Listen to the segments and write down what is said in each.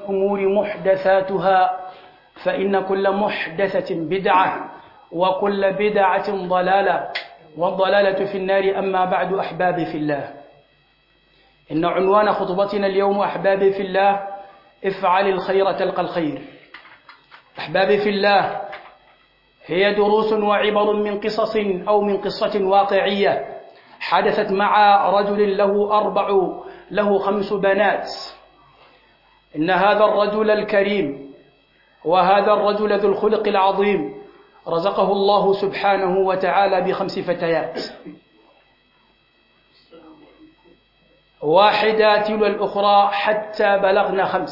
الأمور محدثاتها فإن كل محدثة بدعة وكل بدعة ضلالة والضلالة في النار. أما بعد أحبابي في الله، إن عنوان خطبتنا اليوم أحبابي في الله افعل الخير تلقى الخير. أحبابي في الله، هي دروس وعبر من قصص أو من قصة واقعية حدثت مع رجل له 5 بنات. إن هذا الرجل الكريم وهذا الرجل ذو الخلق العظيم رزقه الله سبحانه وتعالى ب5 فتيات، واحدة تلو الأخرى حتى بلغنا 5،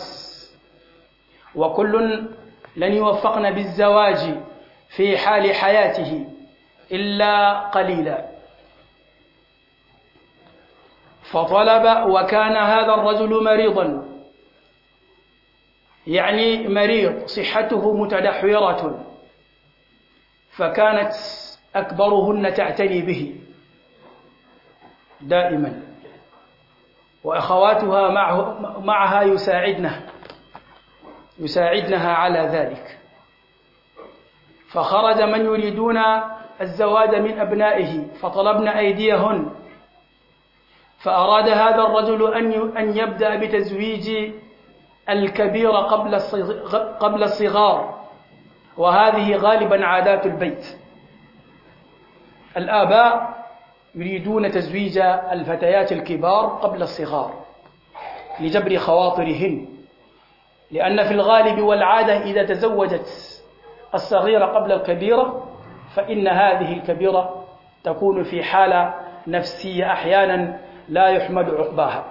وكل لن يوفقن بالزواج في حال حياته إلا قليلا. فطلب، وكان هذا الرجل مريضا، يعني مريض صحته متدحورة، فكانت أكبرهن تعتني به دائما، وأخواتها معها يساعدنها على ذلك. فخرج من يريدون الزواج من أبنائه فطلبن أيديهن، فأراد هذا الرجل أن يبدأ بتزويج الكبير قبل الصغار، وهذه غالبا عادات البيت. الآباء يريدون تزويج الفتيات الكبار قبل الصغار لجبر خواطرهن، لأن في الغالب والعادة إذا تزوجت الصغيرة قبل الكبيرة فإن هذه الكبيرة تكون في حالة نفسية أحيانا لا يحمد عقباها.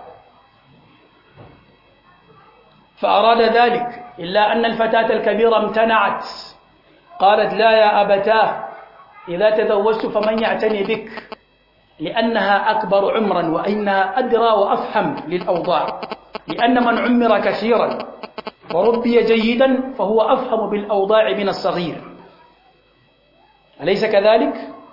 فأراد ذلك، إلا أن الفتاة الكبيرة امتنعت، قالت: لا يا أبتاه، إذا تزوجت فمن يعتني بك؟ لأنها أكبر عمرا وإنها أدرى وأفهم للأوضاع، لأن من عمر كثيرا وربي جيدا فهو أفهم بالأوضاع من الصغير، أليس كذلك؟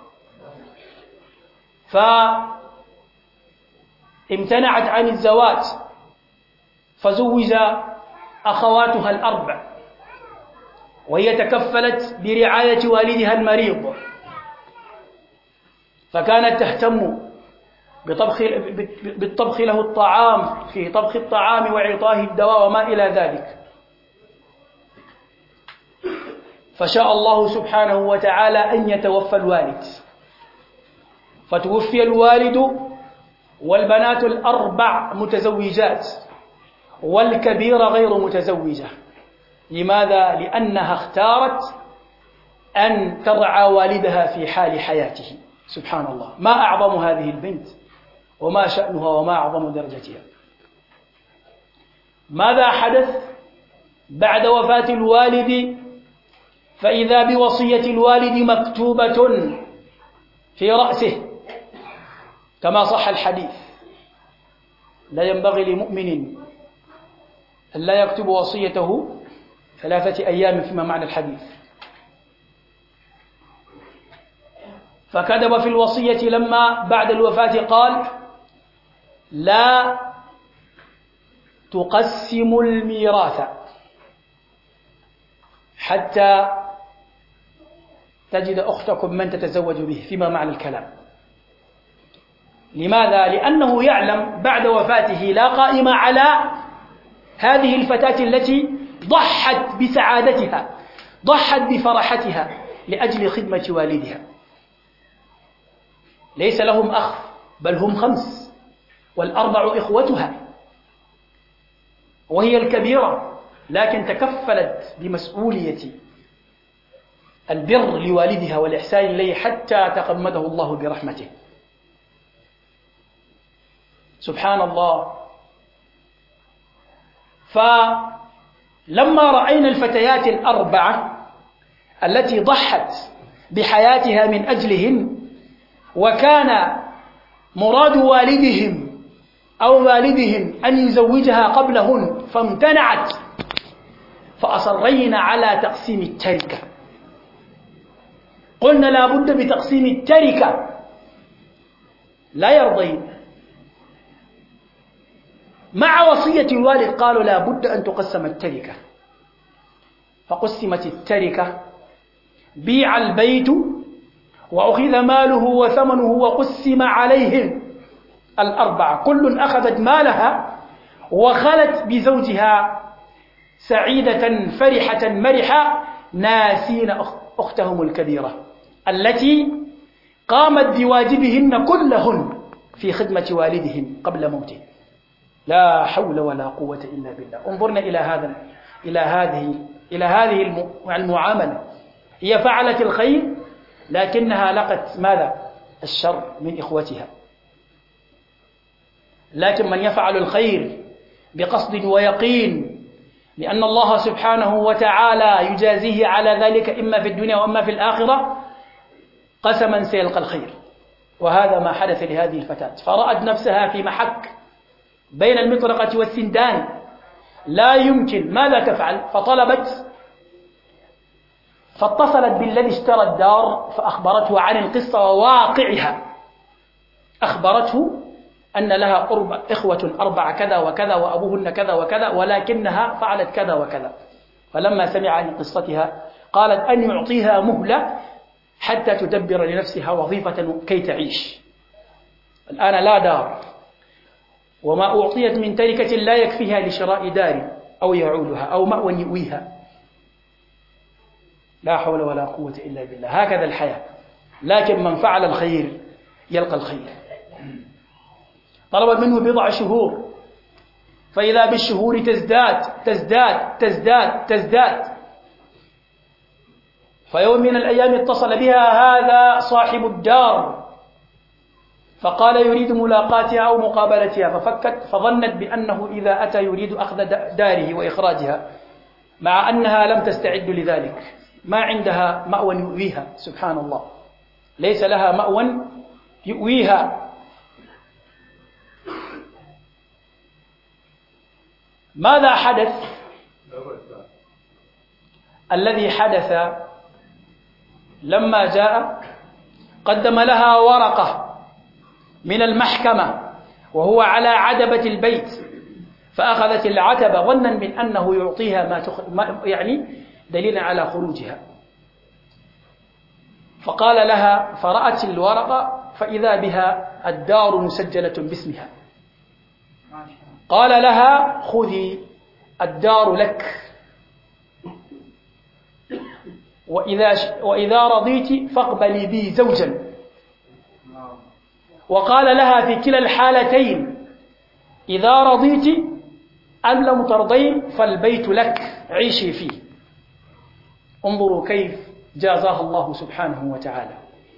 فامتنعت عن الزواج، فزوج أخواتها ال4، وهي تكفلت برعاية والدها المريض، فكانت تهتم بالطبخ له الطعام، في طبخ الطعام وإعطاه الدواء وما إلى ذلك. فشاء الله سبحانه وتعالى أن يتوفى الوالد، فتوفي الوالد والبنات ال4 متزوجات والكبيرة غير متزوجة. لماذا؟ لأنها اختارت أن ترعى والدها في حال حياته. سبحان الله، ما أعظم هذه البنت وما شأنها وما أعظم درجتها. ماذا حدث بعد وفاة الوالد؟ فإذا بوصية الوالد مكتوبة في رأسه كما صح الحديث: لا ينبغي لمؤمن أن لا يكتب وصيته 3 أيام فيما معنى الحديث. فكتب في الوصية لما بعد الوفاة قال: لا تقسم الميراث حتى تجد أختكم من تتزوج به، فيما معنى الكلام. لماذا؟ لأنه يعلم بعد وفاته لا قائمة على هذه الفتاة التي ضحت بسعادتها، ضحت بفرحتها لأجل خدمة والدها. ليس لهم أخ، بل هم 5، وال4 إخوتها، وهي الكبيرة، لكن تكفلت بمسؤولية البر لوالدها والإحسان إليه حتى تغمده الله برحمته. سبحان الله. فلما رأينا الفتيات ال4 التي ضحت بحياتها من أجلهن، وكان مراد والدهم أو والدهم أن يزوجها قبلهن فامتنعت، فأصرينا على تقسيم التركة. قلنا لا بد بتقسيم التركة، لا يرضين. مع وصية الوالد قالوا لا بد أن تقسم التركة، فقسمت التركة، بيع البيت وأخذ ماله وثمنه وقسم عليهم الأربعة، كل أخذت مالها وخلت بزوجها سعيدة فرحة مرحة، ناسين أختهم الكبيرة التي قامت بواجبهن كلهن في خدمة والدهم قبل موته. لا حول ولا قوة إلا بالله. انظرنا إلى هذه المعاملة. هي فعلت الخير لكنها لقت ماذا؟ الشر من إخوتها. لكن من يفعل الخير بقصد ويقين لأن الله سبحانه وتعالى يجازيه على ذلك إما في الدنيا وإما في الآخرة، قسما سيلقى الخير. وهذا ما حدث لهذه الفتاة، فرأت نفسها في محك بين المطرقة والسندان، لا يمكن، ماذا تفعل؟ فاتصلت بالذي اشترى الدار فأخبرته عن القصة وواقعها، أخبرته أن لها إخوة 4 كذا وكذا وأبوهن كذا وكذا، ولكنها فعلت كذا وكذا. فلما سمع عن قصتها قالت أن يعطيها مهلة حتى تدبر لنفسها وظيفة كي تعيش. الآن لا دار، وما أعطيت من تركة لا يكفيها لشراء دار أو يعولها أو مأوى يؤويها. لا حول ولا قوة إلا بالله. هكذا الحياة. لكن من فعل الخير يلقى الخير. طلب منه 10 شهور، فإذا بالشهور تزداد تزداد تزداد تزداد. فيوم من الأيام اتصل بها هذا صاحب الدار فقال يريد ملاقاتها أو مقابلتها، ففكت فظنت بأنه إذا أتى يريد أخذ داره وإخراجها، مع أنها لم تستعد لذلك، ما عندها مأوى يؤويها. سبحان الله، ليس لها مأوى يؤويها. ماذا حدث؟ الذي حدث لما جاء قدم لها ورقة من المحكمة وهو على عتبة البيت، فأخذت العتبة ظنا من أنه يعطيها يعني دليلا على خروجها. فقال لها، فرأت الورقة فإذا بها الدار مسجلة باسمها. قال لها خذي الدار لك، وإذا رضيت فاقبلي بي زوجا. وقال لها في كلا الحالتين إذا رضيت أم لم ترضين فالبيت لك، عيشي فيه. انظروا كيف جازاها الله سبحانه وتعالى.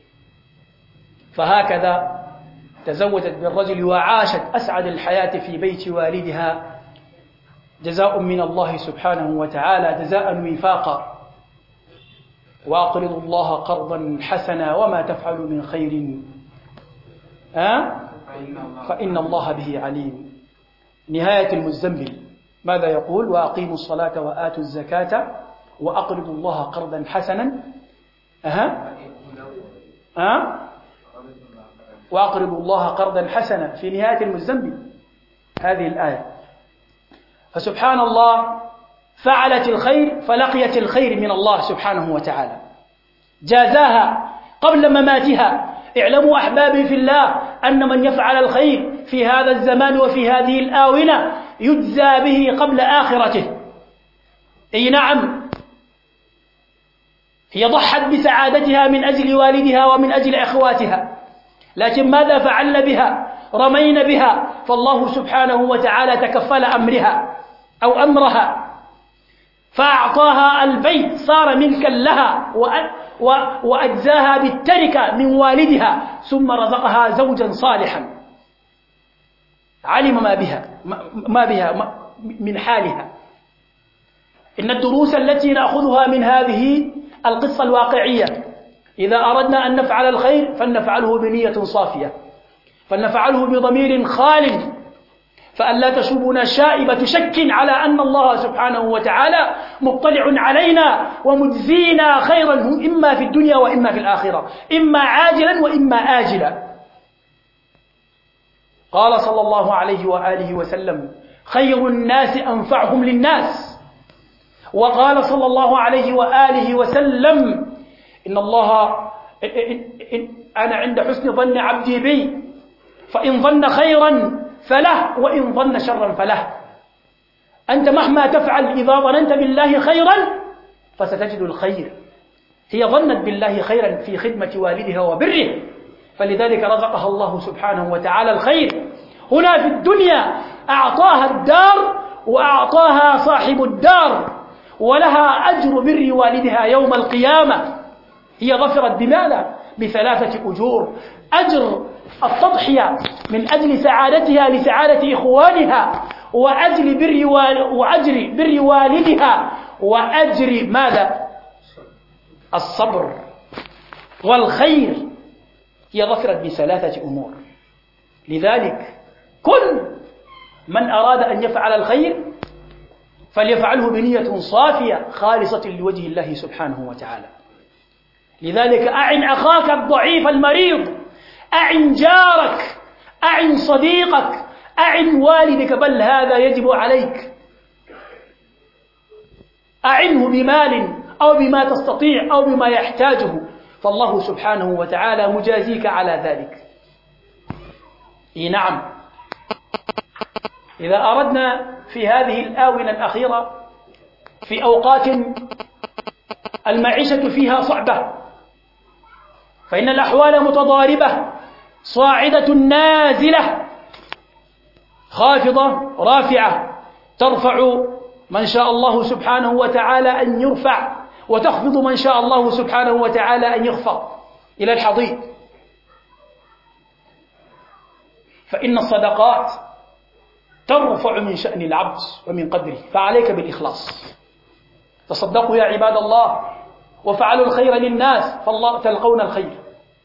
فهكذا تزوجت بالرجل وعاشت أسعد الحياة في بيت والدها، جزاء من الله سبحانه وتعالى، جزاء وفاقا. وأقرضوا الله قرضا حسنا وما تفعلوا من خير فإن الله به عليم. نهاية المزمل ماذا يقول؟ وأقيموا الصلاة وآتوا الزكاة وأقرضوا الله قرضا حسنا وأقرضوا الله قرضا حسنا في نهاية المزمل، هذه الآية. فسبحان الله، فعلت الخير فلقيت الخير من الله سبحانه وتعالى، جازاها قبل مماتها. اعلموا أحبابي في الله أن من يفعل الخير في هذا الزمان وفي هذه الآونة يجزى به قبل آخرته. أي نعم، هي ضحت بسعادتها من أجل والدها ومن أجل أخواتها، لكن ماذا فعلن بها؟ رمين بها، فالله سبحانه وتعالى تكفل أمرها فأعطاها البيت، صار ملكا لها وأجزاها بالتركة من والدها، ثم رزقها زوجا صالحا علم ما بها من حالها. إن الدروس التي نأخذها من هذه القصة الواقعية، إذا أردنا أن نفعل الخير فلنفعله بنية صافية، فلنفعله بضمير خالد، فألا تشوبنا شائبة شك على أن الله سبحانه وتعالى مطلع علينا ومجزينا خيرا، إما في الدنيا وإما في الآخرة، إما عاجلا وإما آجلا. قال صلى الله عليه وآله وسلم: خير الناس أنفعهم للناس. وقال صلى الله عليه وآله وسلم: إن الله أنا عند حسن ظن عبدي بي، فإن ظن خيرا فله وإن ظن شرا فله. أنت مهما تفعل إذا ظننت بالله خيرا فستجد الخير. هي ظنت بالله خيرا في خدمة والدها وبره، فلذلك رزقها الله سبحانه وتعالى الخير هنا في الدنيا، أعطاها الدار وأعطاها صاحب الدار، ولها أجر بر والدها يوم القيامة. هي ظفرت بماذا؟ ب3 أجور: أجر التضحية من أجل سعادتها لسعادة إخوانها، وأجر بر والدها، وأجر ماذا؟ الصبر والخير. هي ظفرت ب3 أمور. لذلك كل من أراد أن يفعل الخير فليفعله بنية صافية خالصة لوجه الله سبحانه وتعالى. لذلك أعن أخاك الضعيف المريض، أعن جارك، أعن صديقك، أعن والدك، بل هذا يجب عليك. أعنه بمال أو بما تستطيع أو بما يحتاجه، فالله سبحانه وتعالى مجازيك على ذلك. نعم، إذا أردنا في هذه الآونة الأخيرة في أوقات المعيشة فيها صعبة، فإن الأحوال متضاربة، صاعدة نازلة، خافضة رافعة، ترفع من شاء الله سبحانه وتعالى أن يرفع، وتخفض من شاء الله سبحانه وتعالى أن يخفض إلى الحضيض. فإن الصدقات ترفع من شأن العبد ومن قدره، فعليك بالإخلاص. تصدقوا يا عباد الله وفعلوا الخير للناس فالله تلقون الخير.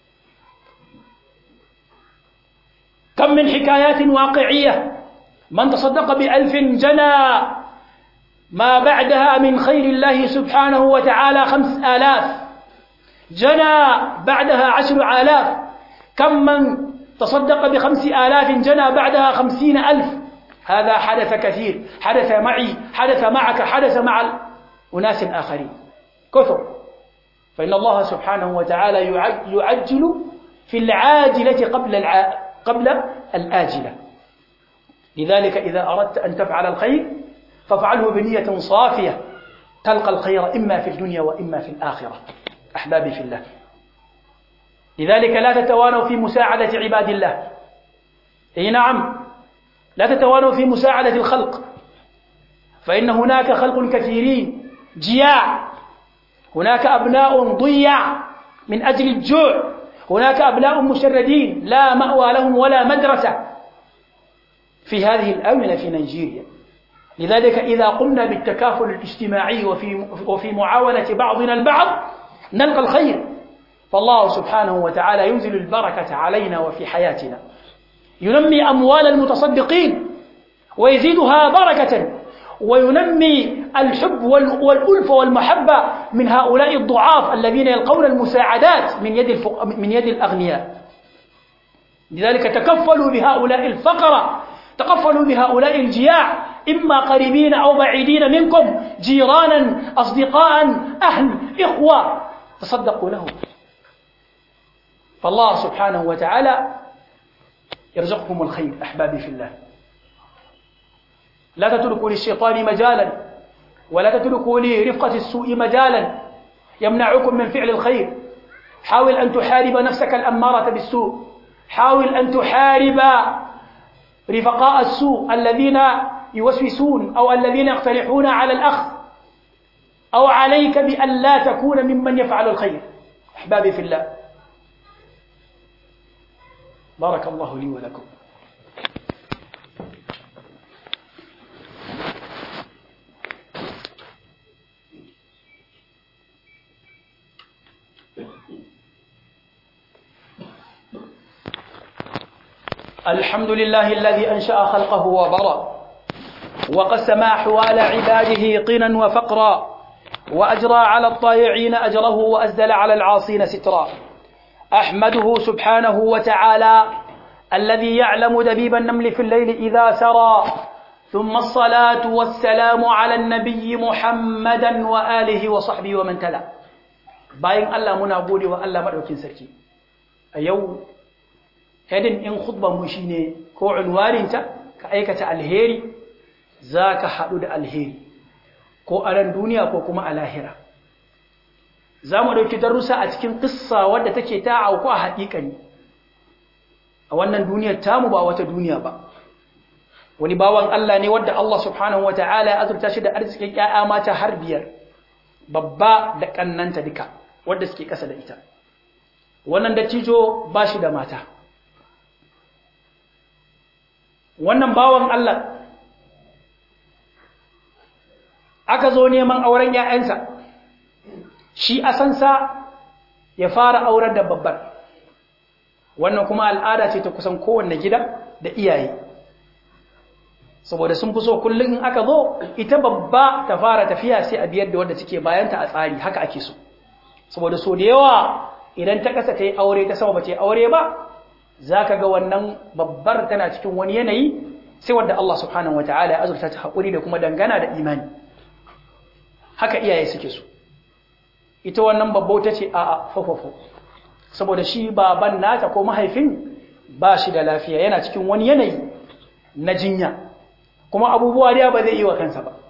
كم من حكايات واقعية: من تصدق ب1000 جنى ما بعدها من خير الله سبحانه وتعالى 5000، جنى بعدها 10,000. كم من تصدق ب5,000 جنى بعدها 50,000. هذا حدث كثير، حدث معي، حدث معك، حدث مع أناس آخرين كثر. فإن الله سبحانه وتعالى يعجل في العاجلة قبل الآجلة. لذلك إذا أردت أن تفعل الخير فافعله بنية صافية، تلقى الخير إما في الدنيا وإما في الآخرة. أحبابي في الله، لذلك لا تتوانوا في مساعدة عباد الله. نعم، لا تتوانوا في مساعدة الخلق، فإن هناك خلق كثيرين جياع، هناك أبناء ضيع من أجل الجوع، هناك أبناء مشردين لا مأوى لهم ولا مدرسة في هذه الآونة في نيجيريا. لذلك إذا قمنا بالتكافل الاجتماعي وفي معاونة بعضنا البعض نلقى الخير، فالله سبحانه وتعالى ينزل البركة علينا وفي حياتنا، ينمي أموال المتصدقين ويزيدها بركة، وينمي الحب والألفة والمحبة من هؤلاء الضعاف الذين يلقون المساعدات من يد الأغنياء. لذلك تكفلوا بهؤلاء الفقراء، تكفلوا بهؤلاء الجياع، إما قريبين أو بعيدين منكم، جيرانا، أصدقاء، أهل، إخوة، تصدقوا لهم، فالله سبحانه وتعالى يرزقكم الخير. أحبابي في الله، لا تتركوا للشيطان مجالا، ولا تتركوا لرفقة السوء مجالا يمنعكم من فعل الخير. حاول أن تحارب نفسك الأمارة بالسوء، حاول أن تحارب رفقاء السوء الذين يوسوسون أو الذين يقترحون على الأخذ أو عليك بأن لا تكون ممن يفعل الخير. أحبابي في الله، بارك الله لي ولكم. الحمد لله الذي أنشأ خلقه وبرى، وقسم أحوال عباده قنا وفقرا، وأجرى على الطائعين أجره، وأسدل على العاصين سترا. أحمده سبحانه وتعالى الذي يعلم دبيب النمل في الليل إذا سرى، ثم الصلاة والسلام على النبي محمدا وآله وصحبه ومن تلا باين الله muna gode wa Allah madaukin sarki a yau hedin in khutba mu shine ko unwarinta ka aikata alheri zaka hadu da alheri ko a ran duniya ko kuma a lahira zamu dauki darussa a cikin kissa wadda take ta auku a haƙiƙani a wannan duniyar tamu ba wata duniya ba wani bawan Allah ne wanda Allah subhanahu wataala ya azurta shi da arzikin ƴaƴa mata har 5 babba da kannanta duka wanda suke kasa da ita wannan dattijo ba shi da mata wannan bawan Allah aka zo neman auren ƴaƴansa shi asansa ya fara aurar da babbar wannan kuma al'ada ce ta kusan kowanne gida da iyaye saboda sun fi so kullum in aka zo ita babba ta fara tafiya sai a biyar da wanda take bayanta a tsari haka ake so saboda so da yawa idan ta kasa ta yi aure ta sama ba ta yi aure ba za ka ga wannan babbar tana cikin wani yanayi sai wanda Allah subhanahu wa ta'ala ya azurta ta haƙuri da kuma dangana da imani haka iyaye suke so ita wannan babba ta ce a'a fafafo saboda shi baban nata ko mahaifin ba shi da lafiya yana cikin wani yanayi na jinya kuma abubuwa da ba zai yi wa kansa ba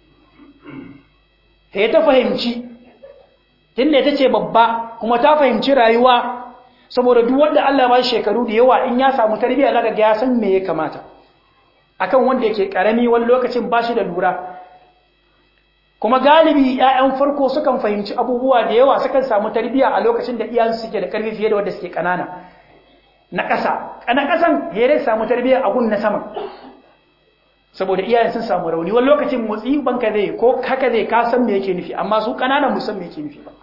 sai ta fahimci tunda ita ce babba kuma ta fahimci rayuwa saboda duk wanda Allah ba shi shekaru da yawa in ya samu tarbiyya zaka ga ya san me ya kamata akan wanda yake karami wani lokacin ba shi da lura kuma galibi ƴaƴan farko sukan fahimci abubuwa da yawa sukan samu tarbiyya a lokacin da iyayensu suke da karfi fiye da wanda suke kanana na ƙasa kana ƙasan yare samu tarbiyya a gun na sama saboda iyayen sun samu rauni wani lokacin motsi banka zai ko haka zai ka san me yake nufi amma su kananan musan me yake nufi ba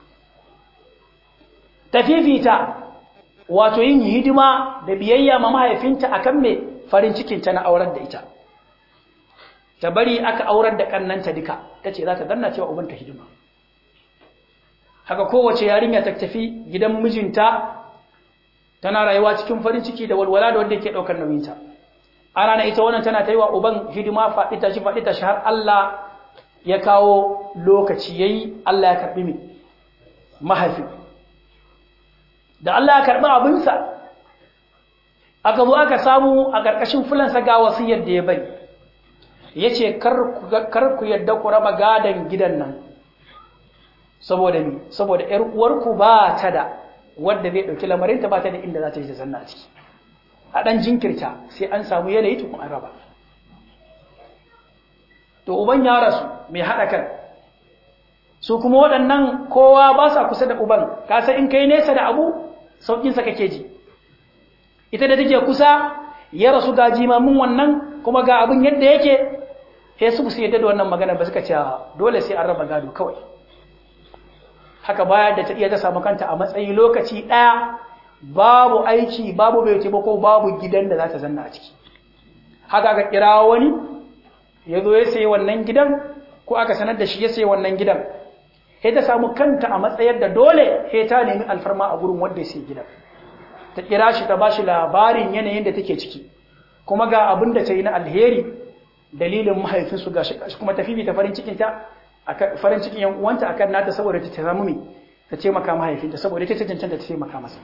tafifita wato yin hidima da biyayya ma mahaifinta akan me farin cikin ta na aurar da ita ta bari aka aurar da kannanta duka tace za ta danna cewa ubanta hidima haka kowace yarinya ta tafi gidan mijinta tana rayuwa cikin farin ciki da walwala da wanda yake daukar nauyinta a rana ita wannan tana ta yi wa uban hidima faɗi ta shi har Allah ya kawo lokaci yayi Allah ya karɓi mi mahaifi da Allah ya karɓi abinsa aka zo aka samu a ƙarƙashin fulansa ga wasiyar da ya bari ya ce kar ku yadda ku raba gadon gidan nan saboda mi saboda ‘yar uwarku ba ta da wadda zai ɗauki lamarinta ba ta da inda za ta yi ta zanna a ciki a ɗan jinkirta sai an samu yanayi tukun an raba to uban ya rasu mai haɗa kan su kuma waɗannan kowa ba sa kusa da uban kasa in kai nesa da abu sauƙinsa kake ji ita da take kusa ya rasu ga jimamin wannan kuma ga abin yadda yake sai su yadda da wannan magana ba suka ce dole sai an raba gado kawai haka bayan da ta iya ta samu kanta a matsayi lokaci ɗaya babu aiki babu bai taimako babu gidan da za ta zanna a ciki haka aka kira wani ya zo ya sayi wannan gidan ko aka sanar da shi ya sayi wannan gidan sai ta samu kanta a matsayar da dole sai ta nemi alfarma a gurin wanda ya sayi gidan ta kira shi ta bashi labarin yanayin da take ciki kuma ga abin da ta yi na alheri dalilin mahaifinsu ga shi kuma ta fifita farin cikin ta farin cikin yan uwanta akan nata saboda ta samu mi ta taimaka mahaifinta saboda ita ta cancanta ta taimaka masa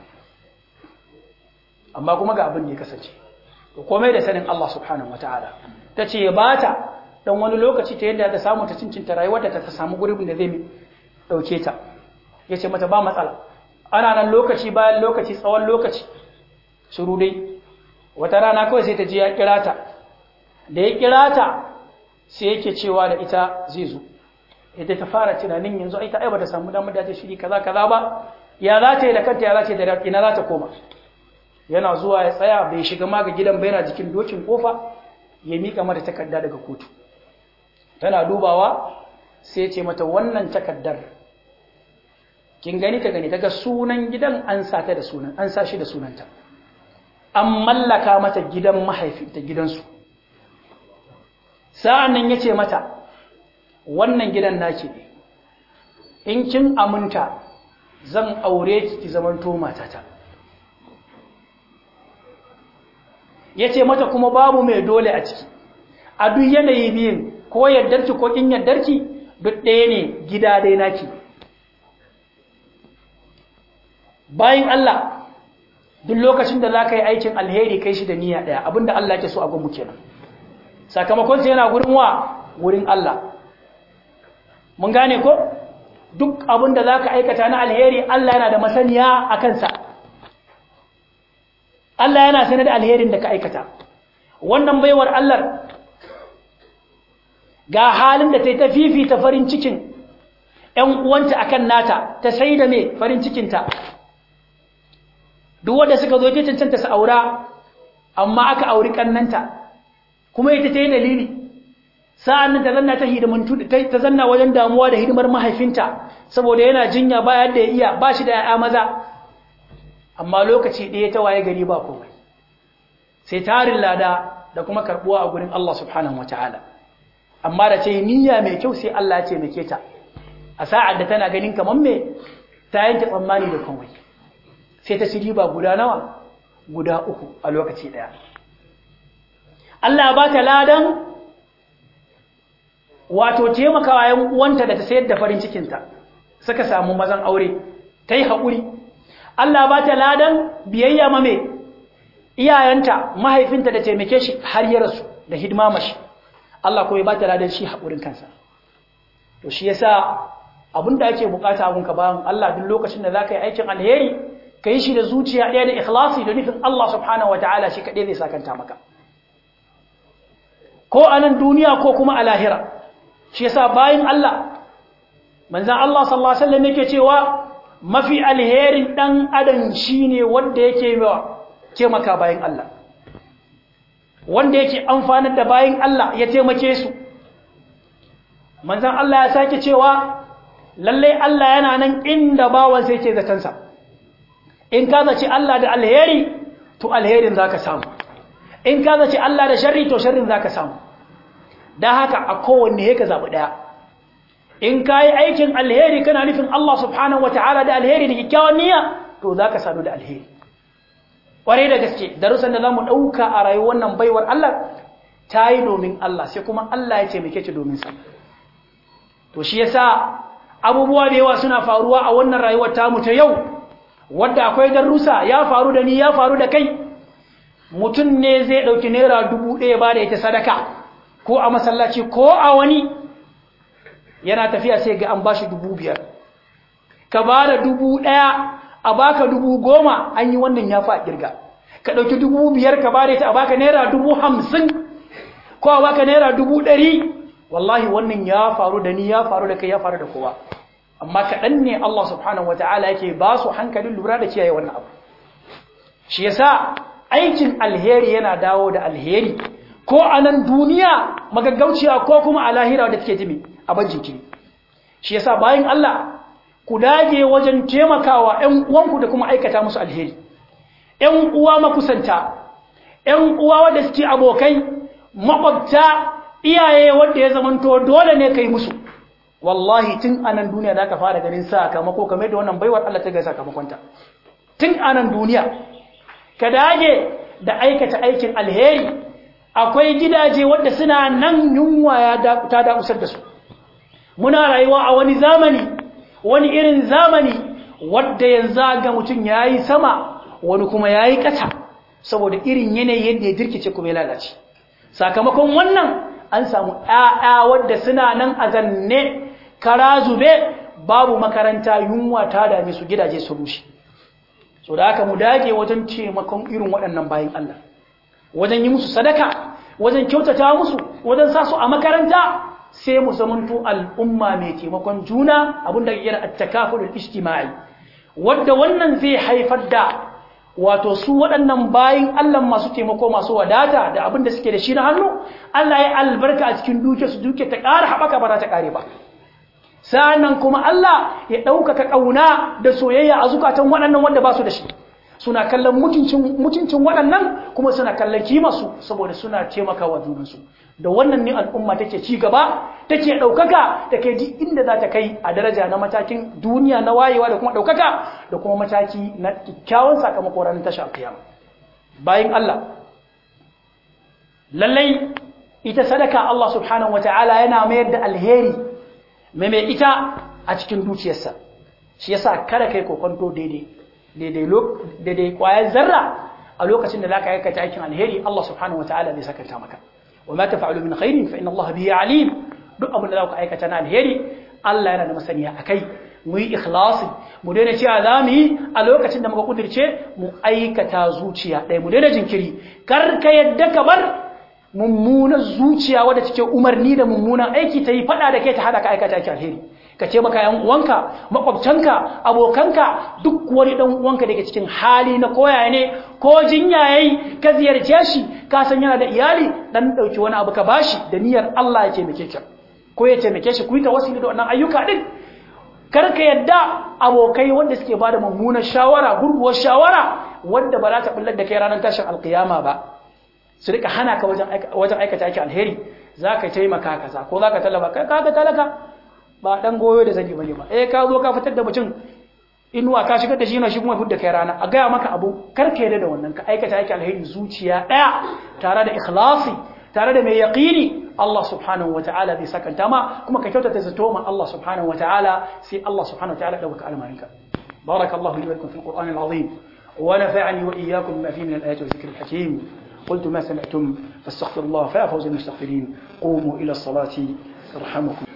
amma kuma ga abin da ya kasance to komai da sanin Allah subhanahu wataala tace ya bata dan wani lokaci ta yadda ta samu ta cincinta rayuwarta ta samu gurbin da zai dauke ta yace mata ba matsala ana nan lokaci bayan lokaci tsawon lokaci shiru dai wata rana kawai sai ta ji ya kira ta da ya kira ta sai yake cewa da ita zai zo ita ta fara tunanin yanzu ai ta aiba ta samu damar da ta shiri kaza kaza ba ya za ta yi da kanta ya za ta yi da ina za ta koma yana zuwa ya tsaya bai shiga ma ga gidan bai na jikin dokin kofa ya mika mata takarda daga kotu tana dubawa sai ya ce mata wannan takardar kin gani ta gani daga sunan gidan an sa ta da sunan an sa shi da sunanta an mallaka mata gidan mahaifinta gidansu sa'an nan ya ce mata wannan gidan naki ne in kin aminta zan aure ki zamanto matata yace mata kuma babu mai dole a ciki a duk yanayi biyun ko yardarki ko kin yardarki duk ɗaya ne, gida dai naki. Bayan Allah duk lokacin da za ka yi aikin alheri kai shi da niyya ɗaya, abinda Allah ke so a gunmu kenan, sakamakon sai yana gurin wa, gurin Allah. Mun gane ko? Duk abinda za ka aikata na alheri Allah yana da masaniya a kansa, Allah yana sanar da alherin da ka aikata. Wannan baiwar Allah ga halin da ta yi ta fifita farin cikin ‘yan uwanta akan nata, ta sai da mai farin cikinta. Duk wanda suka zo ta cancanta su aura, amma aka auri kannanta, kuma ita ta yi dalili. Sa'an nan ta zanna ta zanna wajen damuwa da hidimar mahaifinta, saboda yana jinya bayan da ya iya, ba shi da ‘ya'ya maza. Amma lokaci ɗaya ta waye gari ba komai, sai tarin lada da kuma karɓuwa a gurin Allah subhanahu wa ta'ala. Amma da ce niyya mai kyau sai Allah ya ce mai keta, a sa'ad da tana ganin kamar me ta yanke tsammani da komai, sai ta ci riba guda nawa, guda 3 a lokaci ɗaya. Allah ba ta ladan wato taimakawa yan uwanta da ta sayar da farin cikinta suka samu mazan aure, ta yi haƙuri. Allah ba ta ladan biyayya ma me iyayenta, mahaifinta da taimake shi har ya rasu da hidima mashi. Allah kuma ya ba ta ladan shi haƙurin kansa. To shi yasa abinda ake bukata a gunka bayan Allah, duk lokacin da za ka yi aikin alheri ka yi shi da zuciya ɗaya da ikhlasi da nufin Allah subhanahu wataala, shi kaɗai zai sakanta maka, ko a nan duniya ko kuma a lahira. Shi yasa bayan Allah, manzan Allah sallallahu alaihi wasallam yake cewa mafi alherin ɗan adam shine wanda yake taimaka bayan Allah, wanda yake amfanar da bayan Allah ya taimake su. Manzan Allah ya sake cewa lallai Allah yana nan inda bawan sai ke zatansa. In ka zaci Allah da alheri, to alherin za ka samu. In ka zaci Allah da sharri, to sharrin za ka samu. Don haka a kowanne ya ka zaɓi ɗaya. In ka yi aikin alheri kana nufin Allah subhanahu wa ta'ala da alheri da kyakkyawan niyya, to za ka sadu da alheri. Ƙwarai da gaske, darussan da za mu ɗauka a rayuwar nan baiwar Allah ta yi domin Allah, sai kuma Allah ya taimake ta domin sa. To shi yasa abubuwa da yawa suna faruwa a wannan rayuwar tamu ta yau, wadda akwai darussa ya faru da ni, ya faru da kai. Mutum ne zai ɗauki naira 1000 ba da ita sadaka, ko a masallaci ko a wani, yana tafiya sai ga an bashi 5000. Ka ba da 1000 a baka 10,000, an yi wannan ya fa kirga. Ka ɗauki 5000 ka ba da ita a baka naira 50,000 ko a baka naira 100,000. Wallahi wannan ya faru da ni, ya faru da kai, ya faru da kowa. Amma kaɗan ne Allah subhanahu wata'ala yake ba su hankalin lura da kiyaye wannan abu. Shi yasa aikin alheri yana dawo da alheri, ko a nan duniya magaggauciya ko kuma a lahira da take jimi a ban jinkiri. Shi yasa bayan Allah ku dage wajen taimakawa ƴan uwanku da kuma aikata musu alheri. ƴan uwa makusanta, ƴan uwa wanda suke abokai, makwabta, iyaye wanda ya zamanto dole ne kai musu. Wallahi tun anan duniya da ka fara ganin sakamako, kamar da wannan baiwar Allah ta ga sakamakonta. Tun anan duniya ka dage da aikata aikin alheri. Akwai gidaje wanda suna nan yunwa ta dakusar da su. Muna rayuwa a wani zamani, wani irin zamani wanda yanzu ga mutum yayi sama, wani kuma yayi ƙasa, saboda irin yanayi yadda ya dirkice kuma ya lalace. Sakamakon wannan an samu ƴaƴa wadda suna nan a zanne kara zube, babu makaranta, yunwa ta dame su, gidaje su rushe. So da haka mu dage wajen taimakon irin waɗannan bayin Allah, wajen yi musu sadaka, wajen kyautata musu, wajen sa su a makaranta, sai mu zamanto al'umma mai taimakon juna, abinda ke kira at-takafulul ijtima'i, wanda wannan zai haifar da wato su waɗannan bayin Allah masu taimako, masu wadata da abin da suke da shi na hannu, Allah ya albarka a cikin duke su, duke ta ƙara haɓaka ba za ta ƙare ba. Sa'annan kuma Allah ya ɗaukaka ƙauna da soyayya a zukatan waɗannan wanda ba su da shi. Suna kallon mutuncin waɗannan, kuma suna kallon kimarsu, saboda suna taimakawa junansu. Da wannan ne al'umma take ci gaba, take ɗaukaka, take ji inda za ta kai a daraja na matakin duniya na wayewa da kuma ɗaukaka, da kuma mataki na kyakkyawan sakamako ranar tashi alkiyama. Bayan Allah, lallai ita sadaka Allah subhanahu wataala yana mayar da alheri mai ita a cikin dukiyarsa shi yasa kada kai kokonto daidai kwayar zarra a lokacin da zaka aikata aikin alheri Allah subhanahu wataala zai sakanta maka wama tafa'alu min khairin fa inna Allah bihi alim duk abin da zaka aikata na alheri Allah yana da masaniya akai mu yi ikhlasi mu daina cewa zamu yi a lokacin da muka kudirce mu aikata zuciya ɗaya mu daina jinkiri kar ka yadda ka bar mummunar zuciya wadda take umarni da mummunan aiki ta yi fada da kai ta hada ka aikata aikin alheri ka ce maka yan uwanka makwabtanka abokanka duk wani dan uwanka dake cikin hali na koya ne ko jinya yayi ka ziyarce shi ka san yana da iyali dan dauki wani abu ka bashi da niyyar Allah ya taimake ka ko ya taimake shi ku yi tawassuli da wannan ayyuka din karka yadda abokai wanda suke bada mummunar shawara gurguwar shawara wanda ba za ta bullar da kai ranar tashin alkiyama ba su rika hana ka wajen aikata aikin alheri zaka taimaka kaza ko zaka talaba kaga talaka ba dan goyo da zagi bane ba ka zo ka fitar da mutum inuwa ka shigar da shi na shi kuma fitar da kai rana a gaya maka abu karka yadda da wannan ka aikata aikin alheri zuciya daya tare da ikhlasi tare da mai yaqini Allah subhanahu wataala zai sakanta ma kuma ka kyautata zato ma Allah subhanahu wataala sai Allah subhanahu wataala dauka almarinka barakallahu li wa lakum fil qur'anil azim wa nafa'ani wa iyyakum bima fihi min al-ayati wa dhikril hakim قلت ما سمعتم فاستغفر الله فيا فوز المستغفرين قوموا إلى الصلاة يرحمكم